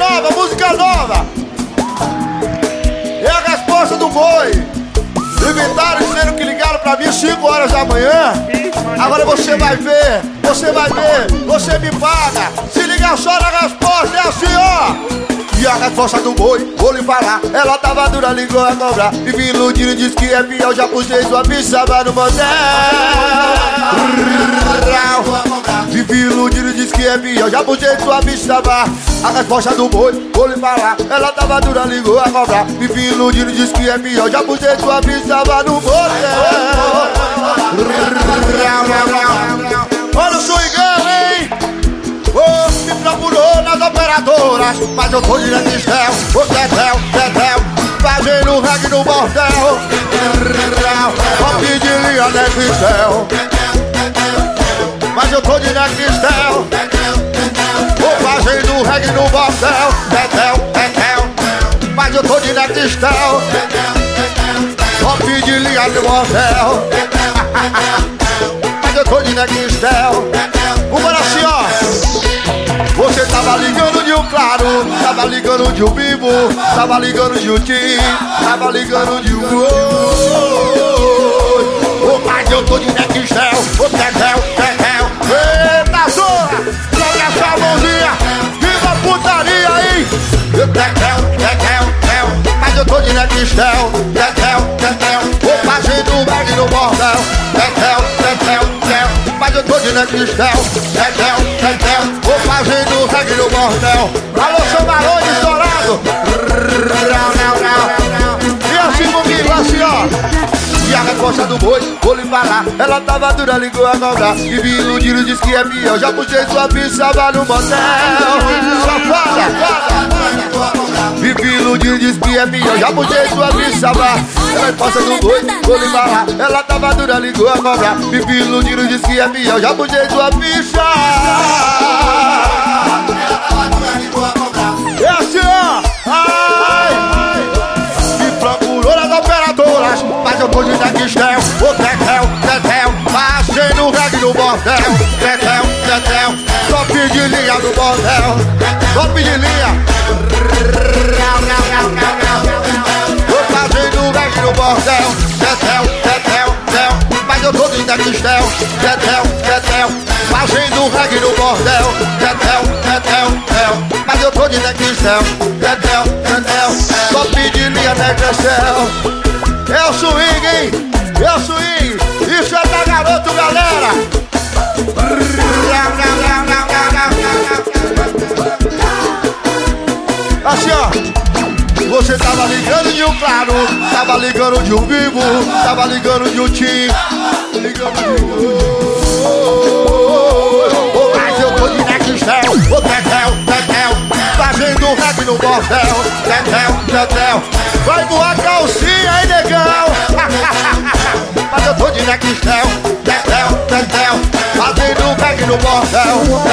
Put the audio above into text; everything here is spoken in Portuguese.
música nova. É a resposta do boi. Inventaram dizendo que ligaram pra mim 5 horas da manhã. Agora você vai ver, você me paga. Se ligar só na resposta, é assim, ó. E a resposta do boi, vou lhe falar. Ela tava dura, ligou a cobrar. E me iludindo, disse que é fiel. Já puxei sua bichaba no motel. Vivi iludindo, disse que é fiel. Já puxei sua bichaba. A resposta do boi, vou lhe falar. Ela tava dura, ligou a cobrar. Vivi iludindo, disse que é fiel. Já puxei sua bichaba no motel. Olha o swingão, hein? Me procurou nas operadoras, mas eu tô de Nextel, ô Tetel, fazendo reggae no bordel. Pop de linha Nextel, mas eu tô de Nextel, tô fazendo reggae no bordel. Tetel, mas eu tô de Nextel, pop de linha no bordel. Mas eu tô de Nextel. Vamos assim, ó. Você tava ligando de um claro, tava ligando de um vivo, tava ligando de um tim, tava ligando de um oi. Mas eu tô de Nextel, ô Tetel. Eita zorra, joga essa mãozinha, viva a putaria aí. Tetel, mas eu tô de Nextel, Tetel, vou fazendo um bag no bordel. Tetel, mas eu tô de Nextel, Tetel, vou fazendo reggae no bordel. Alô, seu Marone estourado. E assim comigo, assim, ó. E a resposta do boi, vou lhe falar. Ela tava dura, ligou a cobrar. E me iludindo, disse que é fiel. Já puxei sua bichaba no motel. Safada. Vivi iludindo, disse que é fiel. Já puxei sua bichaba. A resposta do boi, vou lhe falar. Ela tava dura, ligou a cobrar. Vivi iludindo, disse que é fiel. Já puxei sua bicha. É assim, ó. Ai. Me procurou nas operadoras, mas eu tô de Nextel, ô Tetel, fazendo reggae no bordel. Tetel, top de linha do bordel, top de linha. Tô fazendo reggae no bordel. Tetel, mas eu tô de Nextel, Tetel, fazendo reggae no bordel. Tetel, mas eu tô de Nextel, Tetel, top de linha Nextel. É o swing, hein? É o swing. Isso é da garoto, galera. Assim, ó. Você tava ligando de um claro, tava ligando de um vivo, tava ligando de um tim, ligando de um... Mas eu tô de Nextel, ô Tetel, fazendo reggae no bordel. Tetel, vai voar calcinha aí, negão. Mas eu tô de Nextel, Tetel, fazendo reggae no bordel.